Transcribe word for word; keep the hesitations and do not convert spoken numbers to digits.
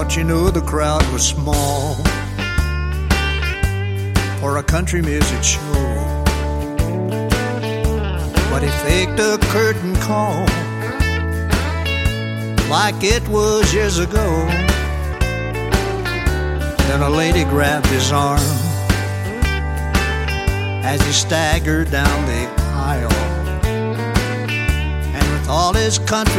But you know the crowd was small for a country music show. But he faked a curtain call like it was years ago. Then a lady grabbed his arm as he staggered down the aisle, and with all his country